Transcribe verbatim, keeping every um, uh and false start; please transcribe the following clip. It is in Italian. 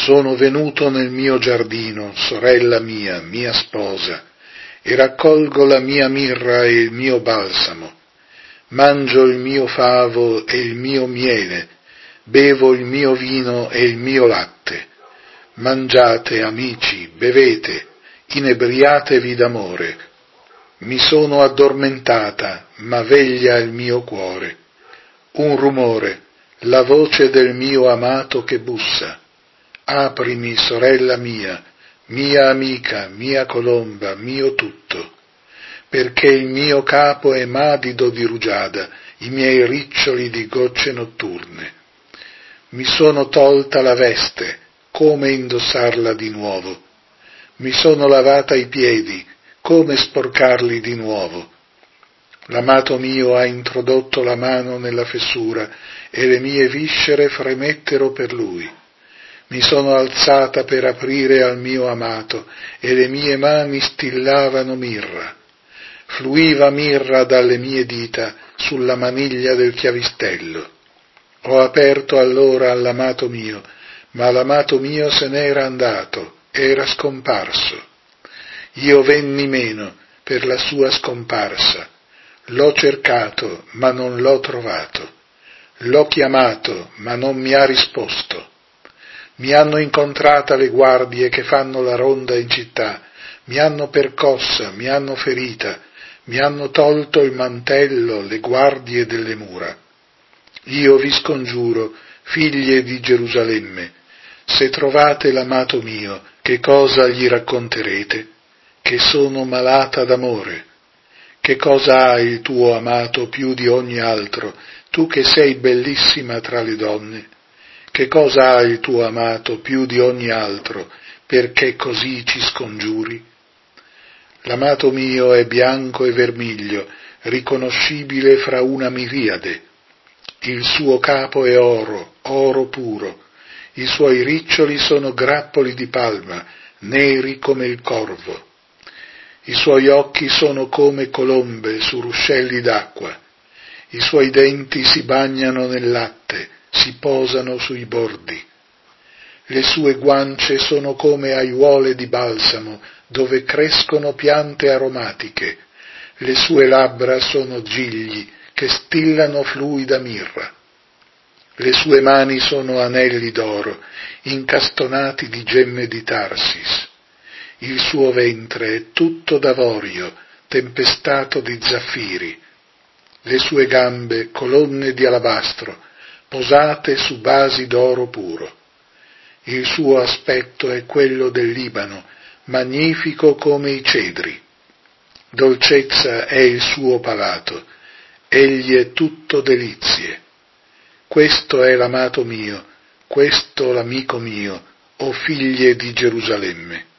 Sono venuto nel mio giardino, sorella mia, mia sposa, e raccolgo la mia mirra e il mio balsamo. Mangio il mio favo e il mio miele, bevo il mio vino e il mio latte. Mangiate, amici, bevete, inebriatevi d'amore. Mi sono addormentata, ma veglia il mio cuore. Un rumore, la voce del mio amato che bussa. Aprimi, sorella mia, mia amica, mia colomba, mio tutto, perché il mio capo è madido di rugiada, i miei riccioli di gocce notturne. Mi sono tolta la veste, come indossarla di nuovo? Mi sono lavata i piedi, come sporcarli di nuovo? L'amato mio ha introdotto la mano nella fessura e le mie viscere fremettero per lui. Mi sono alzata per aprire al mio amato e le mie mani stillavano mirra. Fluiva mirra dalle mie dita sulla maniglia del chiavistello. Ho aperto allora all'amato mio, ma l'amato mio se n'era andato, era scomparso. Io venni meno per la sua scomparsa. L'ho cercato, ma non l'ho trovato. L'ho chiamato, ma non mi ha risposto. Mi hanno incontrata le guardie che fanno la ronda in città, mi hanno percossa, mi hanno ferita, mi hanno tolto il mantello, le guardie delle mura. Io vi scongiuro, figlie di Gerusalemme, se trovate l'amato mio, che cosa gli racconterete? Che sono malata d'amore. Che cosa ha il tuo amato più di ogni altro, tu che sei bellissima tra le donne? Che cosa ha il tuo amato più di ogni altro, perché così ci scongiuri? L'amato mio è bianco e vermiglio, riconoscibile fra una miriade. Il suo capo è oro, oro puro. I suoi riccioli sono grappoli di palma, neri come il corvo. I suoi occhi sono come colombe su ruscelli d'acqua. I suoi denti si bagnano nel latte, si posano sui bordi. Le sue guance sono come aiuole di balsamo, dove crescono piante aromatiche. Le sue labbra sono gigli che stillano fluida mirra. Le sue mani sono anelli d'oro, incastonati di gemme di Tarsis. Il suo ventre è tutto d'avorio, tempestato di zaffiri. Le sue gambe colonne di alabastro, posate su basi d'oro puro. Il suo aspetto è quello del Libano, magnifico come i cedri. Dolcezza è il suo palato, egli è tutto delizie. Questo è l'amato mio, questo l'amico mio, o figlie di Gerusalemme.